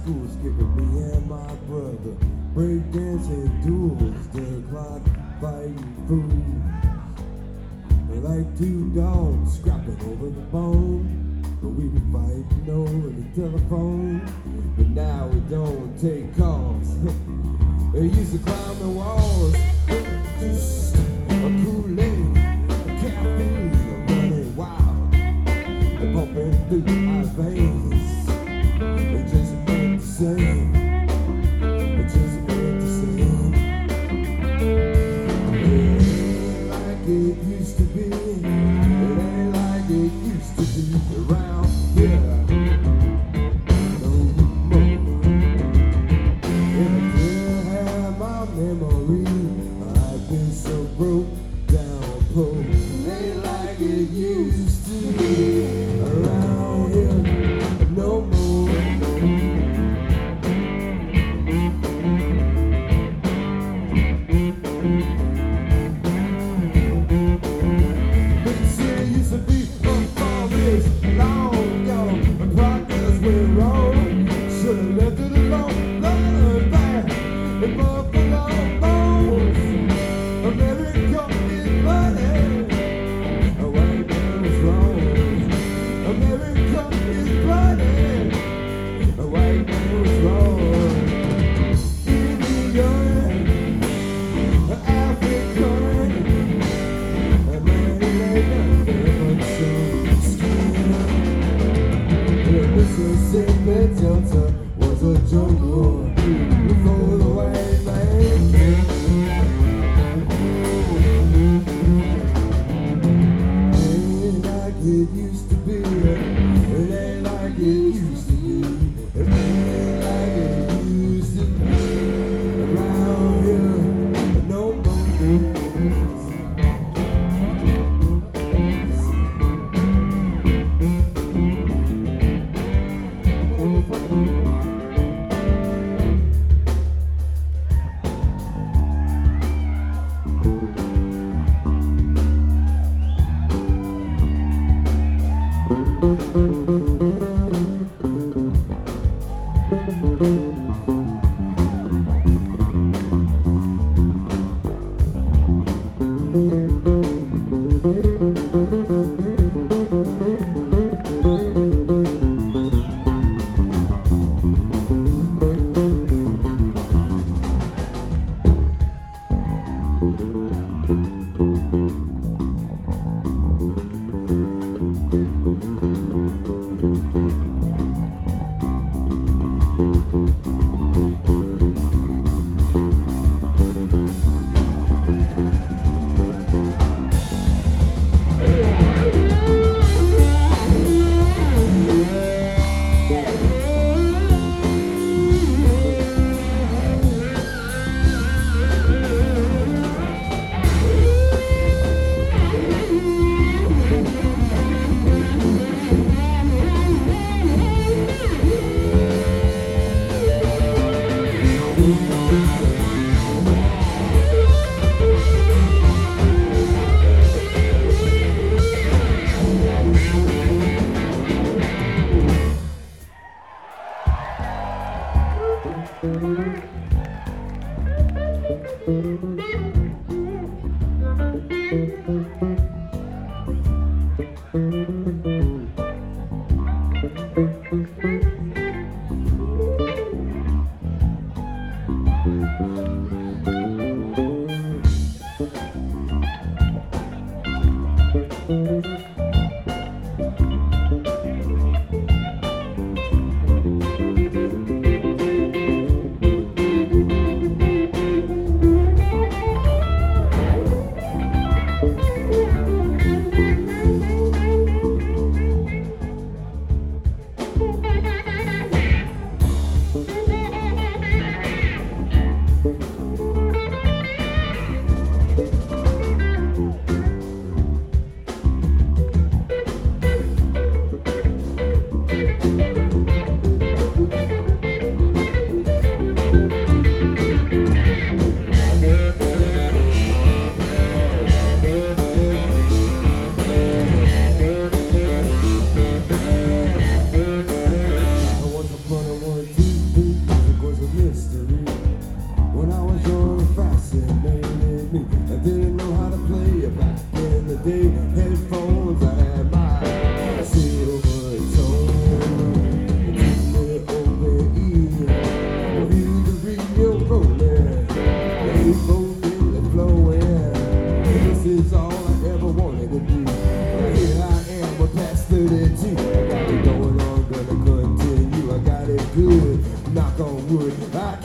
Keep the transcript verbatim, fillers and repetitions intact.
school skipping, me and my brother. Breakdancing duels, the clock fighting fools. Like two dogs scrapping over the bone. But we were fighting over the telephone. But now we don't take calls. They used to climb the walls. Just a Kool-Aid, a caffeine, running wild. They're pumping through my veins. It just ain't the same. It just ain't the same. It ain't like it used to be. It ain't like it used to be around here. No more. If I could have my memory, I've been so broke down, poor. It ain't like it used to be around here. No more. Delta was a jungle before the white man came. It ain't like it used to be. It ain't like it used to be. It ain't like it used to be around here. No more. me. I didn't know how to play it back in the day. Headphones, I had my silver tone. Keep me open ear. Feel the radio rolling. They both in the flowing. This is all I ever wanted to do. Here I am, we're past thirty-two. I got it going on, gonna continue. I got it good. Knock on wood. I